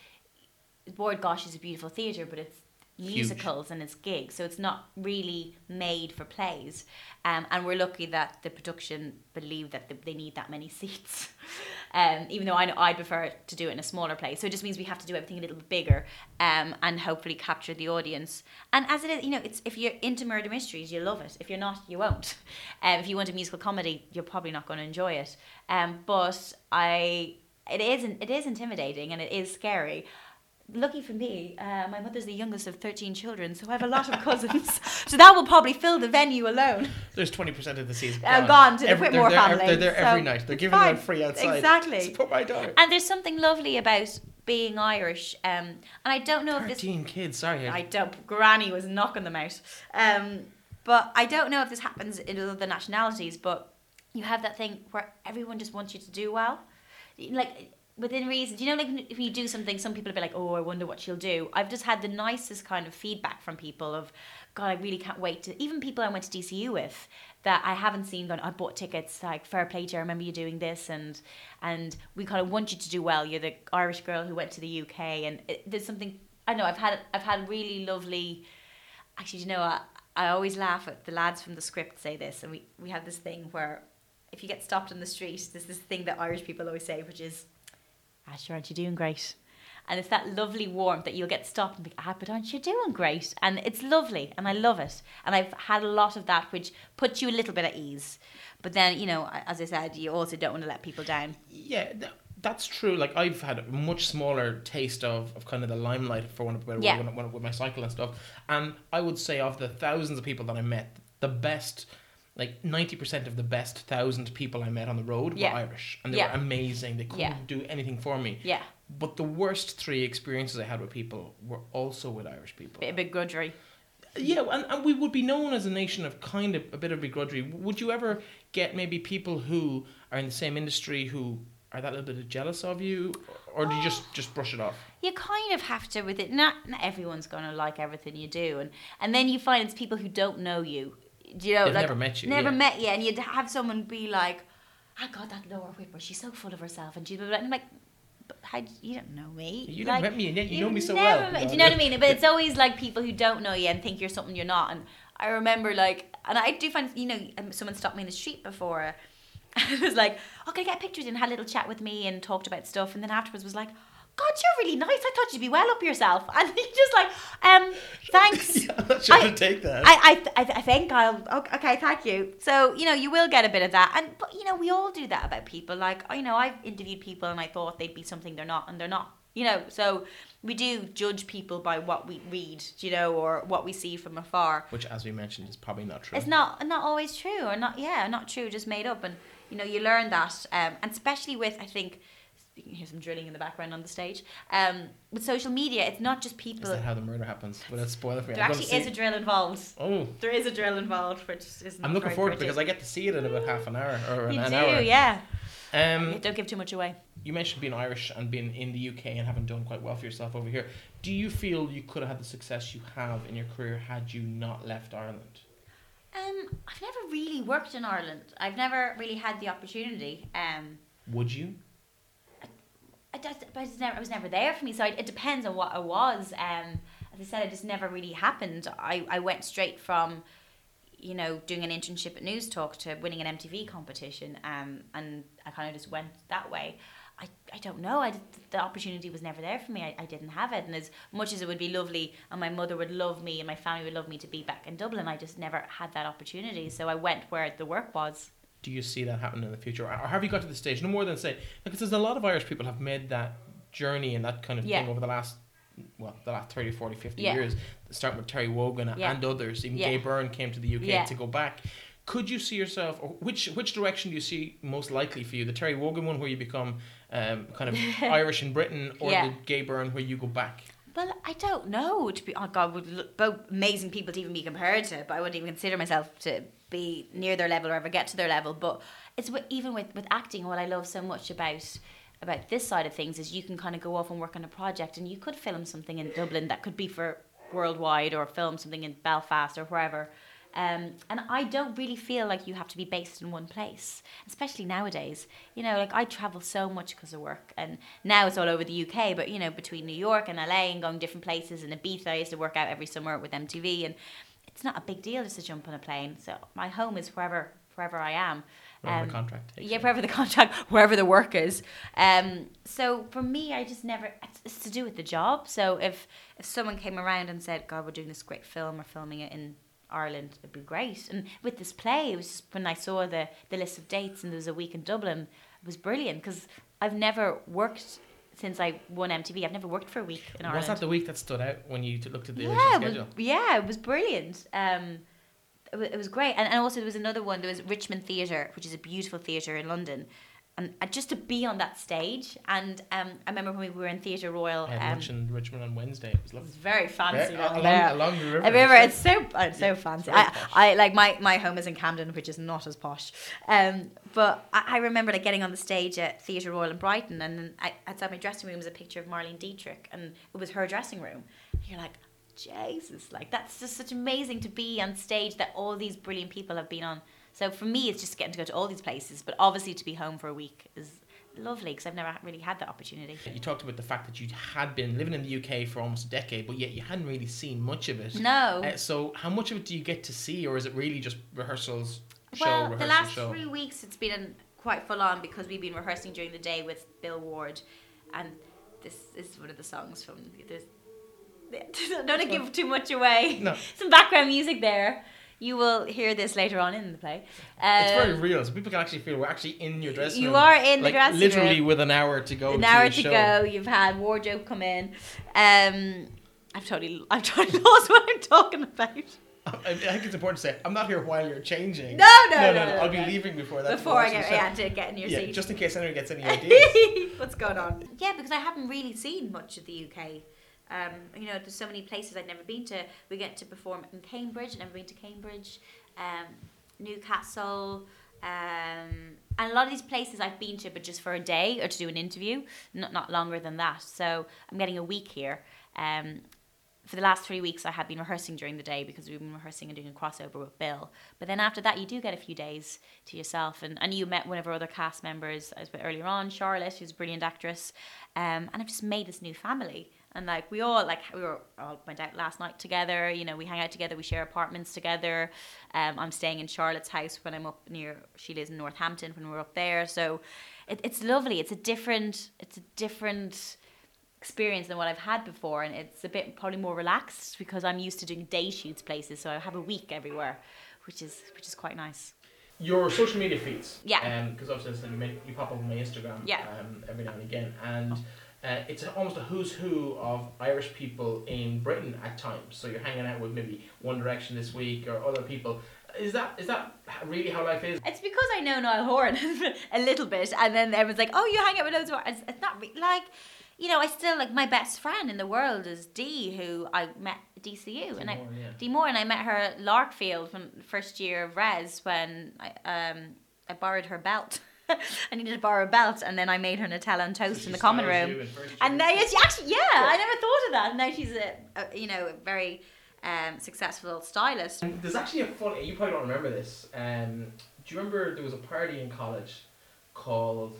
Board Gosh is a beautiful theatre, but it's musicals and it's gigs, so it's not really made for plays. Um, and we're lucky that the production believe that they need that many seats. Um, even though I know I'd prefer to do it in a smaller place, so it just means we have to do everything a little bit bigger, um, and hopefully capture the audience. And as it is, you know, it's if you're into murder mysteries, you love it. If you're not, you won't. Um, if you want a musical comedy, you're probably not going to enjoy it. Um, but I, it is it is intimidating and it is scary. Lucky for me, uh, my mother's the youngest of thirteen children, so I have a lot of cousins. So that will probably fill the venue alone. There's twenty percent of the seats Uh, gone to the Every- Whitmore they're there, family. They're there every so night. They're it's giving them fine. free outside. Exactly. Support my daughter. And there's something lovely about being Irish. Um, and I don't know if this... thirteen kids, sorry. I don't... Granny was knocking them out. Um, but I don't know if this happens in other nationalities, but you have that thing where everyone just wants you to do well. Like... within reason. Do you know, like, if you do something, some people will be like, oh, I wonder what she'll do. I've just had the nicest kind of feedback from people of, God, I really can't wait to, even people I went to D C U with that I haven't seen going, I bought tickets, like, fair play to you, I remember you doing this, and and we kind of want you to do well. You're the Irish girl who went to the U K, and it, there's something, I don't know, I've had, I've had really lovely, actually, you know, I, I always laugh at the lads from the script say this, and we, we have this thing where if you get stopped on the street, there's this thing that Irish people always say, which is, Asher, aren't you doing great? And it's that lovely warmth that you'll get stopped and be, ah, but aren't you doing great? And it's lovely, and I love it. And I've had a lot of that, which puts you a little bit at ease. But then, you know, as I said, you also don't want to let people down. Yeah, th- that's true. Like, I've had a much smaller taste of, of kind of the limelight, for one of a better Yeah. word, when, when, with my cycle and stuff. And I would say of the thousands of people that I met, the best, like ninety percent of the best thousand people I met on the road Yeah. were Irish. And they Yeah. were amazing. They couldn't Yeah. do anything for me. Yeah. But the worst three experiences I had with people were also with Irish people. Bit, a bit grudgery. Yeah, and, and we would be known as a nation of kind of a bit of begrudgery. Would you ever get maybe people who are in the same industry who are that little bit jealous of you, or do you just, just brush it off? You kind of have to with it. Not, not everyone's going to like everything you do. And, and then you find it's people who don't know you. Do you know, They've like, never met you, Never yeah. met you. And you'd have someone be like, oh, God, that Laura Whitmer, she's so full of herself. And, she's, and I'm like, but how, you don't know me. You like, never met me, and yet you know you've me so never well. met- No, do you know what no. I mean? But it's always like people who don't know you and think you're something you're not. And I remember like, and I do find, you know, um, someone stopped me in the street before. And it was like, oh, can I get pictures? And had a little chat with me and talked about stuff. And then afterwards was like, God, you're really nice. I thought you'd be well up yourself. And he's just like, um, thanks. Yeah, I'm not sure I- how to take that. I, I, I think I'll, okay, thank you. So, you know, you will get a bit of that. And, but, you know, we all do that about people. Like, you know, I've interviewed people and I thought they'd be something they're not, and they're not. You know, so we do judge people by what we read, you know, or what we see from afar. Which, as we mentioned, is probably not true. It's not not always true, or not, yeah, not true, just made up. And, you know, you learn that. Um, and especially with, I think, you can hear some drilling in the background on the stage. Um, with social media, it's not just people. Is that how the murder happens? Without spoiling for me. There I'm actually gonna is see- a drill involved. Oh. There is a drill involved, which is. I'm looking forward to it because I get to see it in about half an hour or an, You an do, hour. yeah. Um, Don't give too much away. You mentioned being Irish and being in the U K and having done quite well for yourself over here. Do you feel you could have had the success you have in your career had you not left Ireland? Um, I've never really worked in Ireland. I've never really had the opportunity. Um, Would you? I, just, but it's never, it was never there for me. So I, it depends on what I was. Um, as I said, it just never really happened. I, I went straight from, you know, doing an internship at News Talk to winning an M T V competition. Um, and I kind of just went that way. I, I don't know. I, the opportunity was never there for me. I, I didn't have it. And as much as it would be lovely and my mother would love me and my family would love me to be back in Dublin, I just never had that opportunity. So I went where the work was. Do you see that happening in the future? Or have you got to the stage, no more than say, because there's a lot of Irish people have made that journey and that kind of Yeah. thing over the last, well, the last thirty, forty, fifty Yeah. years, starting with Terry Wogan Yeah. and others. Even Yeah. Gay Byrne came to the U K Yeah. to go back. Could you see yourself, or which which direction do you see most likely for you? The Terry Wogan one where you become um, kind of Irish in Britain, or Yeah. the Gay Byrne where you go back? Well, I don't know. To be, oh God, would look both amazing people to even be compared to, but I wouldn't even consider myself to be near their level or ever get to their level. But it's with, even with, with acting, what I love so much about about this side of things is you can kind of go off and work on a project, and you could film something in Dublin that could be for worldwide, or film something in Belfast or wherever. Um, and I don't really feel like you have to be based in one place, especially nowadays. You know, like I travel so much because of work, and now it's all over the U K, but you know, between New York and L A and going different places, and Ibiza, I used to work out every summer with M T V, and it's not a big deal just to jump on a plane. So my home is wherever wherever I am. Wherever Um, the contract takes yeah, you. wherever the contract, wherever the work is. Um, so for me, I just never. It's, it's to do with the job. So if if someone came around and said, "God, we're doing this great film, or filming it in Ireland," it'd be great. And with this play, it was just when I saw the the list of dates and there was a week in Dublin, it was brilliant because I've never worked since I won M T V. I've never worked for a week in Ireland. Was that the week that stood out when you t- looked at the yeah, original it was, schedule? yeah, it was brilliant. Um, it, wa- it was great, and, and also there was another one. There was Richmond Theatre, which is a beautiful theatre in London, and, and just to be on that stage. And um, I remember when we were in Theatre Royal. I had um, lunch in Richmond on Wednesday. It was lovely. It's very fancy Very- down along- there. along the river. A river. It's It's so it's so fancy. very I, posh. I like my, my home is in Camden, which is not as posh. Um, but I, I remember like getting on the stage at Theatre Royal in Brighton, and then I, outside my dressing room was a picture of Marlene Dietrich, and it was her dressing room. And you're like, Jesus, like that's just such amazing to be on stage that all these brilliant people have been on. So for me, it's just getting to go to all these places, but obviously to be home for a week is lovely because I've never really had that opportunity. You talked about the fact that you had been living in the U K for almost a decade, but yet you hadn't really seen much of it. No. Uh, so how much of it do you get to see, or is it really just rehearsals, show, Well, rehearsal, the last show? three weeks it's been quite full on because we've been rehearsing during the day with Bill Ward, and this is one of the songs from this. Don't want to give too much away. No. Some background music there. You will hear this later on in the play. Um, It's very real, so people can actually feel we're actually in your dressing You room. are in the like, dressing literally room. with an hour to go. An to hour your to show. go. You've had wardrobe come in. Um, I've totally, I've totally lost what I'm talking about. I, I think it's important to say I'm not here while you're changing. No, no, no, no, no, I'll no. be leaving before that. Before I to watch get the show. yeah, to get in your Yeah, seat. just in case anyone gets any ideas. What's going on? Yeah, because I haven't really seen much of the U K. Um, you know, there's so many places I've never been to. We get to perform in Cambridge. I've never been to Cambridge. Um, Newcastle. Um, and a lot of these places I've been to, but just for a day or to do an interview, not not longer than that. So I'm getting a week here. Um, for the last three weeks, I had been rehearsing during the day because we've been rehearsing and doing a crossover with Bill. But then after that, you do get a few days to yourself. And, and you met one of our other cast members as bit earlier on, Charlotte, who's a brilliant actress. Um, and I've just made this new family. And like we all like we were all went out last night together. You know, we hang out together. We share apartments together. Um, I'm staying in Charlotte's house when I'm up near. She lives in Northampton when we're up there. So it, it's lovely. It's a different. It's a different experience than what I've had before, and it's a bit probably more relaxed because I'm used to doing day shoots places. So I have a week everywhere, which is which is quite nice. Your social media feeds. Yeah. Because obviously listen, you, make, you pop up on my Instagram. Yeah. Um, every now and again, and. Uh, it's almost a who's who of Irish people in Britain at times. So you're hanging out with maybe One Direction this week or other people. Is that is that really how life is? It's because I know Niall Horan a little bit, and then everyone's like, "Oh, you hang out with loads of." It's, it's not re- like, you know, I still like my best friend in the world is Dee, who I met at D C U, Dee and I Moore, yeah. Dee Moore, and I met her at Larkfield from first year of Res when I um I borrowed her belt. I needed to borrow a belt, and then I made her Nutella and toast So in the she common styles room. you in first And year. now, yes, actually, yeah, I never thought of that. Now she's a, a you know, a very um, successful stylist. There's actually a funny. You probably don't remember this. Um, do you remember there was a party in college called?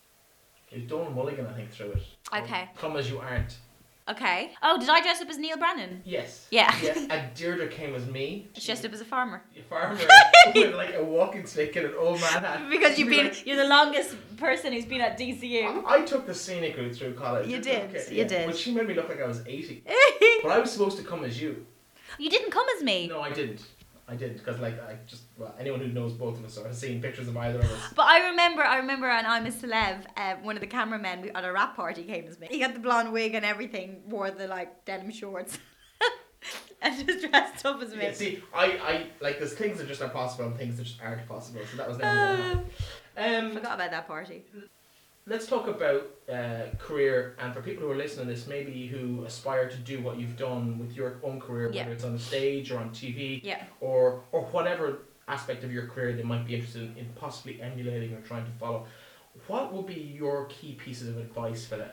It was Donald Mulligan, I think, threw it. Okay. Come as you aren't. Okay. Oh, did I dress up as Neil Brennan? Yes. Yeah. Yeah. And Deirdre came as me. She dressed up as a farmer. A farmer with like a walking stick and an old man hat. Because you've She'd be been, like, you're the longest person who's been at D C U. I took the scenic route through college. You It's did, you did. But she made me look like I was eighty. But I was supposed to come as you. You didn't come as me. No, I didn't. I didn't because like I just well anyone who knows both of us or has seen pictures of either of us. But I remember, I remember on I'm a Celeb, uh, one of the cameramen we- at a rap party came as me. He got the blonde wig and everything, wore the like denim shorts, and just dressed up as me. Yeah, see, I, I like there's things that just are possible and things that just aren't possible. So that was never going to happen. Um, Forgot about that party. Let's talk about uh, career, and for people who are listening to this, maybe who aspire to do what you've done with your own career, Yeah. whether it's on the stage or on T V, Yeah. or or whatever aspect of your career they might be interested in, in possibly emulating or trying to follow. What would be your key pieces of advice for them?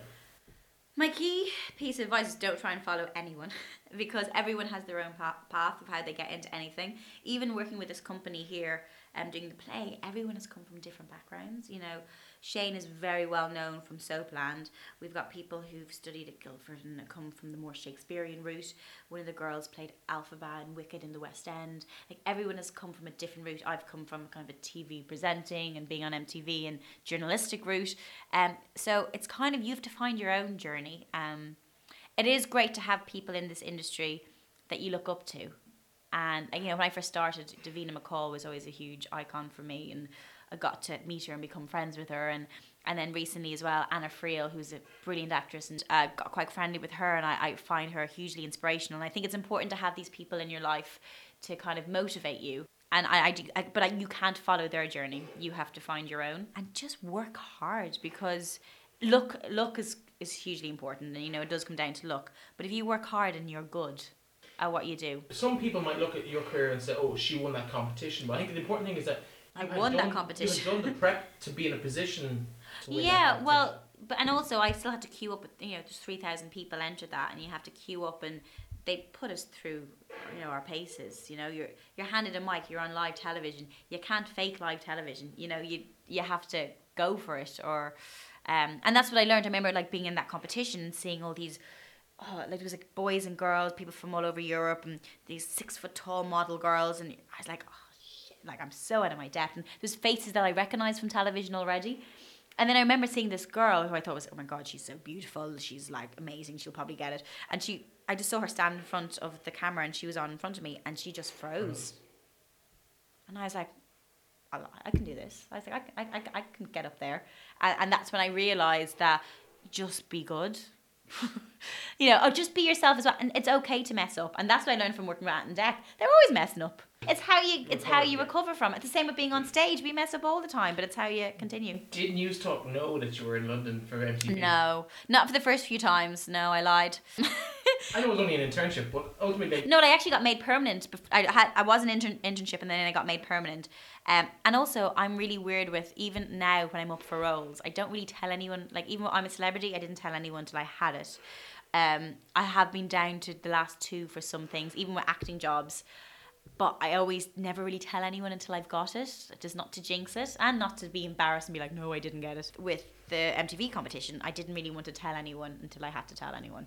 My key piece of advice is don't try and follow anyone because everyone has their own pa- path of how they get into anything. Even working with this company here and um, doing the play, everyone has come from different backgrounds. You know, Shane is very well known from Soapland. We've got people who've studied at Guildford and come from the more Shakespearean route. One of the girls played Alphaba and Wicked in the West End. Like everyone has come from a different route. I've come from kind of a T V presenting and being on M T V and journalistic route. Um, so it's kind of you have to find your own journey. Um, it is great to have people in this industry that you look up to. And, you know, when I first started, Davina McCall was always a huge icon for me, and I got to meet her and become friends with her. And, and then recently as well, Anna Friel, who's a brilliant actress, and uh, got quite friendly with her, and I, I find her hugely inspirational. And I think it's important to have these people in your life to kind of motivate you. And I, I do, I, but I, you can't follow their journey. You have to find your own and just work hard because luck, luck is, is hugely important, and you know it does come down to luck. But if you work hard and you're good at what you do, Some people might look at your career and say, "Oh, she won that competition." But I think the important thing is that I you had won that done- competition. You had done the prep to be in a position. To win yeah, that well, competition. but and also I still had to queue up. You know, there's three thousand people entered that, and you have to queue up, and they put us through, you know, our paces. You know, you're you're handed a mic, you're on live television. You can't fake live television. You know, you you have to go for it, or, um, and that's what I learned. I remember like being in that competition and seeing all these. Oh, like there was like boys and girls, people from all over Europe, and these six foot tall model girls, and I was like, oh shit, like I'm so out of my depth. And there's faces that I recognise from television already, And then I remember seeing this girl who I thought was, oh my God, she's so beautiful. She's like amazing. She'll probably get it. And she, I just saw her stand in front of the camera and she was on in front of me and she just froze. And I was like, I, I can do this. I was like, I, I, I can get up there. And, and that's when I realized that just be good. You know, oh, just be yourself as well, and it's okay to mess up, and that's what I learned from working with Ant and Dec. They're always messing up. It's how you, it's how you recover from it. It's the same with being on stage. We mess up all the time, but it's how you continue. Did News Talk know that you were in London for M T V? No, not for the first few times. No, I lied. I know it was only an internship, but ultimately... No, I actually got made permanent. I had I was an intern, internship and then I got made permanent. Um, and also, I'm really weird with, even now when I'm up for roles, I don't really tell anyone, like even when I'm a celebrity, I didn't tell anyone till I had it. Um, I have been down to the last two for some things, even with acting jobs. But I always never really tell anyone until I've got it, just not to jinx it and not to be embarrassed and be like, no, I didn't get it. With the M T V competition, I didn't really want to tell anyone until I had to tell anyone.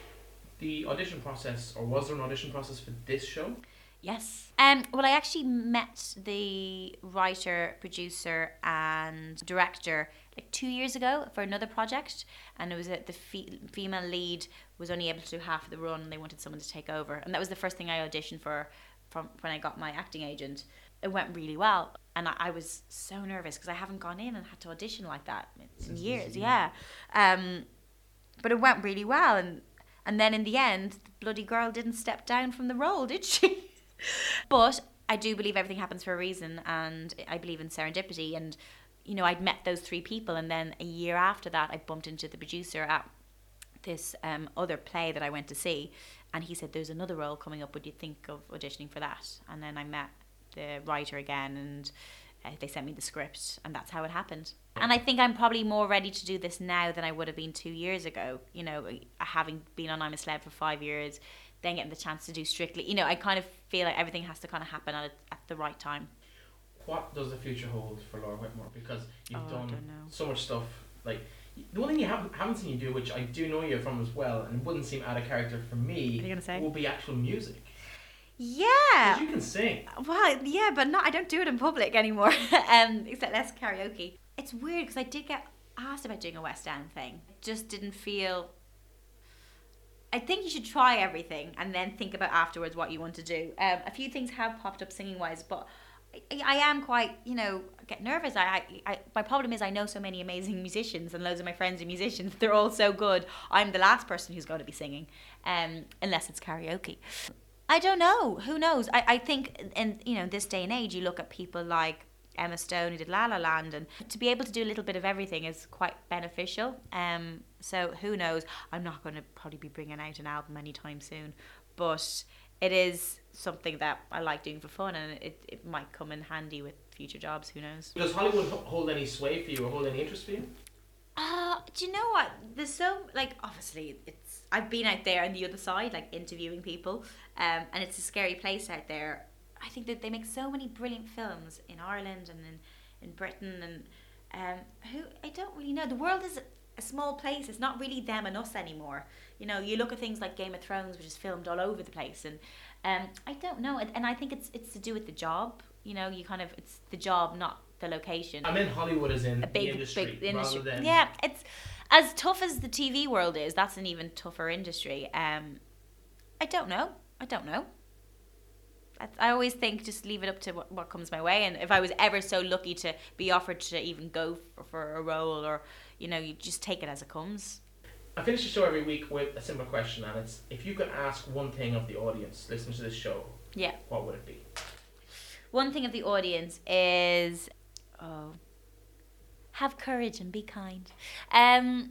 The audition process, or was there an audition process for this show? Yes. Um. Well, I actually met the writer, producer, and director like two years ago for another project, and it was that the fe- female lead was only able to do half of the run, and they wanted someone to take over, and that was the first thing I auditioned for, from when I got my acting agent. It went really well, and I, I was so nervous because I haven't gone in and had to audition like that in years. Yeah. Um. But it went really well, and. And then in the end, the bloody girl didn't step down from the role, did she? But I do believe everything happens for a reason, and I believe in serendipity. And, you know, I'd met those three people, and then a year after that, I bumped into the producer at this um, other play that I went to see, and he said, there's another role coming up, would you think of auditioning for that? And then I met the writer again, and uh, they sent me the script, and that's how it happened. And I think I'm probably more ready to do this now than I would have been two years ago. You know, having been on I'm a Celeb for five years, then getting the chance to do Strictly. You know, I kind of feel like everything has to kind of happen at, at the right time. What does the future hold for Laura Whitmore? Because you've Oh, I done don't know. so much stuff. Like, the one thing you haven't, haven't seen you do, which I do know you from as well, and wouldn't seem out of character for me, What are you gonna say? would be actual music. Yeah. 'Cause you can sing. Well, yeah, but not. I don't do it in public anymore. um, except less karaoke. It's weird because I did get asked about doing a West End thing. It just didn't feel. I think you should try everything and then think about afterwards what you want to do. Um, a few things have popped up singing wise, but I, I am quite, you know, get nervous. I, I, I, my problem is I know so many amazing musicians, and loads of my friends are musicians. They're all so good. I'm the last person who's going to be singing, um, unless it's karaoke. I don't know. Who knows? I, I think in, you know, this day and age, you look at people like Emma Stone who did La La Land, and to be able to do a little bit of everything is quite beneficial. Um, so who knows? I'm not going to probably be bringing out an album anytime soon, but it is something that I like doing for fun, and it, it might come in handy with future jobs. Who knows? Does Hollywood h- hold any sway for you or hold any interest for you? Uh, do you know what? There's so, like, obviously, it's I've been out there on the other side, like, interviewing people, um, and it's a scary place out there. I think that they make so many brilliant films in Ireland and in, in Britain, and um, who, I don't really know. The world is a small place. It's not really them and us anymore. You know, you look at things like Game of Thrones, which is filmed all over the place, and um, I don't know. And, and I think it's it's to do with the job. You know, you kind of, it's the job, not the location. I mean, Hollywood is in A big, the industry, big industry. rather than... Yeah, it's as tough as the T V world is. That's an even tougher industry. Um, I don't know. I don't know. I, I always think just leave it up to what, what comes my way. And if I was ever so lucky to be offered to even go for, for a role, or you know, you just take it as it comes. I finish the show every week with a simple question, and it's, if you could ask one thing of the audience listening to this show, Yeah. what would it be? One thing of the audience is, oh, have courage and be kind. Um,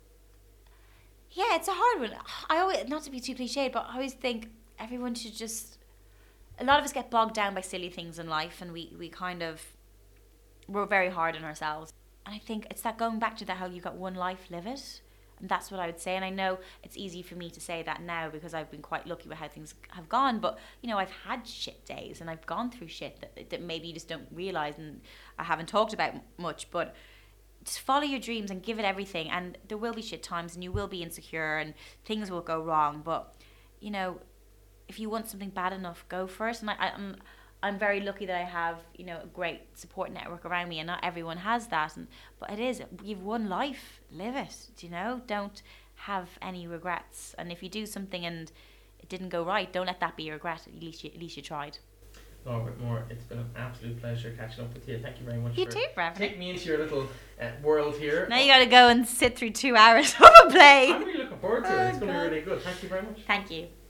yeah, it's a hard one. I always, not to be too cliched, but I always think everyone should just, a lot of us get bogged down by silly things in life, and we, we kind of, we're very hard on ourselves. And I think it's that going back to that, how you got one life, live it. And that's what I would say. And I know it's easy for me to say that now because I've been quite lucky with how things have gone. But, you know, I've had shit days and I've gone through shit that, that maybe you just don't realise and I haven't talked about much. But just follow your dreams and give it everything. And there will be shit times and you will be insecure and things will go wrong. But, you know, if you want something bad enough, go for it. And I, I, I'm, I'm very lucky that I have, you know, a great support network around me, and not everyone has that. And but it is, you've one life, live it. Do you know? Don't have any regrets. And if you do something and it didn't go right, don't let that be a regret. At least you, at least you tried. Norbert Moore, it's been an absolute pleasure catching up with you. Thank you very much You for too, Brevin. taking me into your little uh, world here. Now you got to go and sit through two hours of a play. I'm really looking forward to it. It's going to be really good. Thank you very much. Thank you.